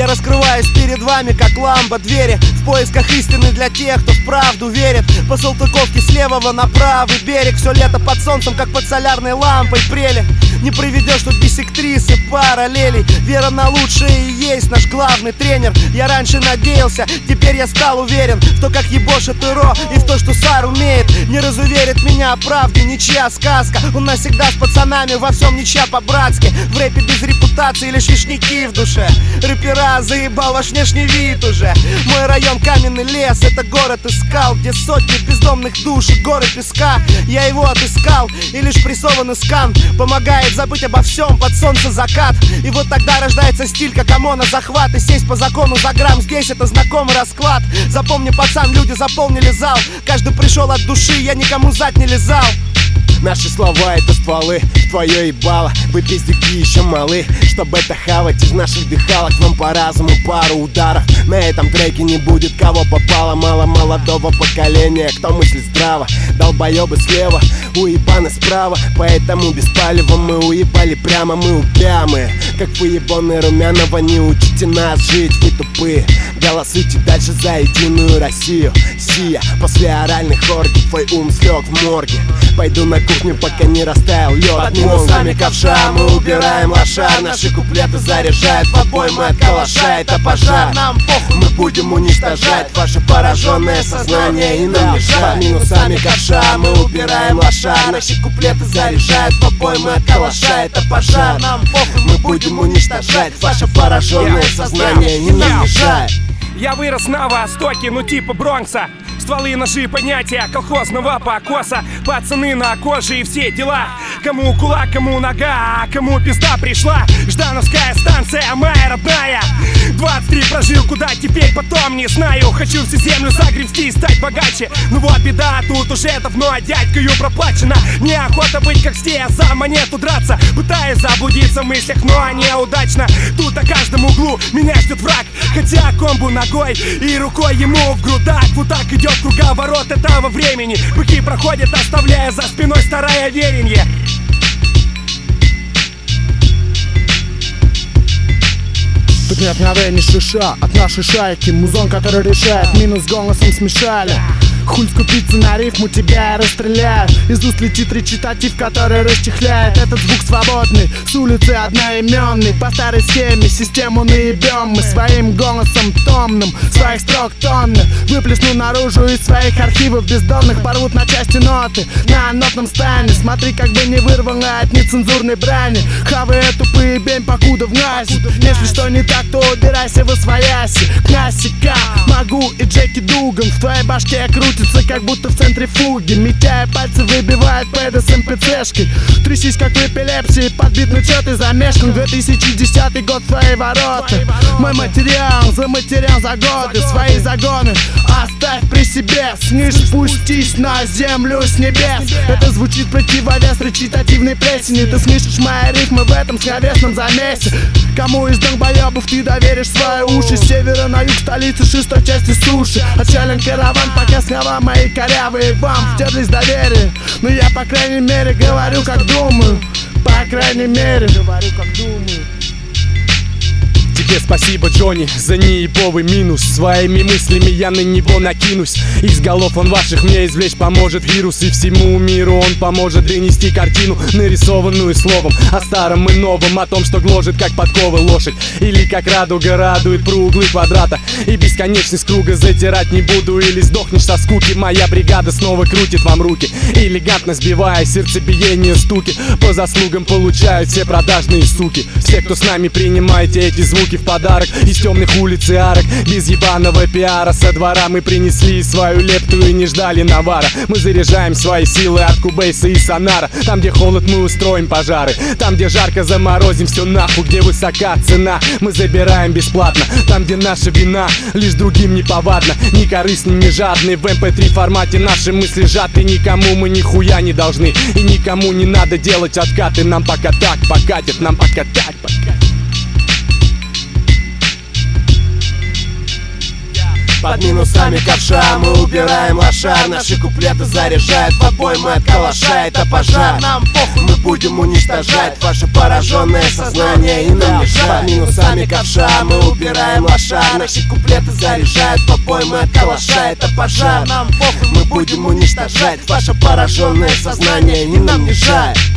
Я раскрываюсь перед вами, как лампа двери, в поисках истины для тех, кто в правду верит. По Салтыковке с левого на правый берег, все лето под солнцем, как под солярной лампой прелег. Не проведешь тут биссектрисы параллелей. Вера на лучшее и есть наш главный тренер. Я раньше надеялся, теперь я стал уверен в то, как ебошит Иро, и в то, что Сар умеет. Не разуверит меня о правде ничья сказка. У нас всегда с пацанами во всем ничья по-братски. В рэпе без репутации лишь вишняки в душе. Рэпера заебал ваш внешний вид уже. Мой район каменный лес, это город и скал, где сотни бездомных душ и горы песка. Я его отыскал, и лишь прессованный скан помогает забыть обо всем под солнце закат. И вот тогда рождается стиль, как ОМОНа захват. И сесть по закону за грамм здесь это знакомый расклад. Запомни, пацан, люди заполнили зал. Каждый пришел от души, я никому зад не лизал. Наши слова — это стволы, твое ебало. Вы пиздюки еще малы, чтобы это хавать из наших дыхалок. Вам по разуму пару ударов. На этом треке не будет кого попало. Мало молодого поколения, кто мыслит здраво. Долбоебы слева, уебаны справа. Поэтому без палева мы уебали прямо. Мы упрямые, как вы ебаные Румянова. Не учите нас жить, вы тупые. Голосуйте дальше за единую Россию. Сия, после оральных оргий твой ум слег в морге. Пойду на кухню, пока не растаял лед. Под минусами ковша мы убираем лошар. Наши куплеты заряжают в обой, мы от калаша. Это пожар, нам похуй, мы будем уничтожать ваше пораженное сознание и нам мешать. Под минусами ковша мы убираем лошар. Наши куплеты заряжают в обой, мы от калаша. Это пожар, нам похуй, мы будем уничтожать ваше пораженное сознание и нам мешать. Я вырос на востоке, ну типа Бронкса. Стволы, ножи, понятия колхозного покоса. Пацаны на коже и все дела. Кому кулак, кому нога, кому пизда пришла. Ждановская станция, моя родная. 23 прожил, куда теперь потом не знаю. Хочу всю землю загребсти и стать богаче. Ну вот беда, тут уже давно дядькою проплачено. Неохота быть как все, за монету драться. Пытаюсь заблудиться в мыслях, но неудачно. Тут на каждом углу меня ждет враг. Хотя комбу ногой и рукой ему в грудак. Вот так идет круговорот этого времени. Быки проходят, оставляя за спиной старое веренье. Тут нет новей ни шиша от нашей шайки. Музон, который решает, минус голосом смешали. Хуй скупиться на рифму, тебя я расстреляю. Из уст летит речитатив, который расчехляет. Этот звук свободный, с улицы одноименный. По старой схеме систему наебем мы своим голосом томным. Своих строк тонны выплесну наружу из своих архивов бездонных. Порвут на части ноты на нотном стане. Смотри, как бы не вырвало от нецензурной брани. Хавы тупые бень, покуда в назе. Если что не так, то убирайся во свояси. Классика, могу и Джеки Дуган. В твоей башке крутится, как будто в центрифуге. Митяя пальцы выбивает пэды с МПЦшкой. Трясись, как в эпилепсии, подбит, ну чё ты замешкан. 2010 год, твои ворота. Мой материал за годы. Свои загоны оставь при себе. Снишь, спустись на землю с небес. Это звучит противовес речитативной плесени. Ты слышишь мои рифмы в этом словесном замесе. Кому из долбоебов ты доверишь свои уши? С севера на юг столицы, шестой части суши. Отчален караван, пока слова мои корявые вам втерлись доверие. Но я, по крайней мере, говорю, как думаю. По крайней мере, говорю, как думаю. Тебе спасибо, Джонни, за неебовый минус. Своими мыслями я на него накинусь. Из голов он ваших мне извлечь поможет вирус. И всему миру он поможет донести картину, нарисованную словом о старом и новом. О том, что гложет, как подковы лошадь. Или как радуга радует про углы квадрата. И бесконечность круга затирать не буду. Или сдохнешь со скуки, моя бригада снова крутит вам руки. Элегантно сбивая сердцебиение стуки. По заслугам получают все продажные суки. Все, кто с нами, принимаете эти звуки в подарок из темных улиц и арок. Без ебаного пиара со двора мы принесли свою лепту и не ждали навара. Мы заряжаем свои силы от кубейса и сонара. Там, где холод, мы устроим пожары. Там, где жарко, заморозим все нахуй. Где высока цена, мы забираем бесплатно. Там, где наша вина лишь другим неповадна. Ни корыстный, ни жадный. В MP3 формате наши мысли сжаты. Никому мы нихуя не должны. И никому не надо делать откаты. Нам пока так покатит, нам пока так покатит. Под минусами ковша мы убираем лошар. Наши куплеты заряжают в обоймы от калаша. Это пожар, нам похуй, мы будем уничтожать ваше пораженное сознание и нам мешать. Под минусами ковша мы убираем лошар. Наши куплеты заряжают в обоймы от калаша. Это пожар, нам похуй, мы будем уничтожать ваше пораженное сознание и нам мешать.